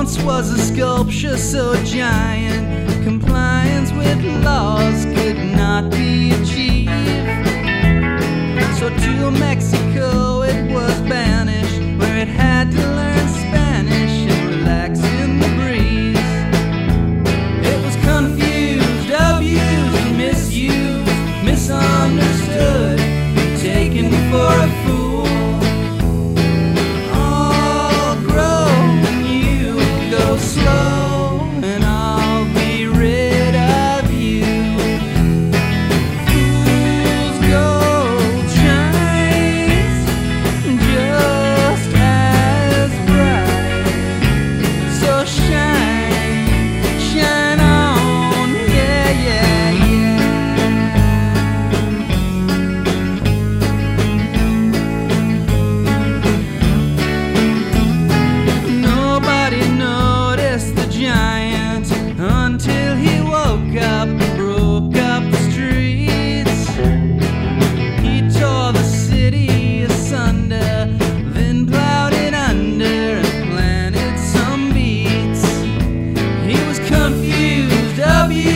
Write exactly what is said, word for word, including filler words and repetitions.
once was a sculpture so giant, compliance with laws could not be achieved. So to Mexico it was banished, where it had to learn Spanish and relax in the breeze. It was confused, abused, misused, misunderstood, taken for a fool. All grown, you go slow, and I'll be rid of you. Fool's gold shines just as bright, so shine, shine on, yeah, yeah, yeah. Nobody noticed the giant until he woke up and broke up the streets. He tore the city asunder, then plowed it under and planted some beats. He was confused, abused,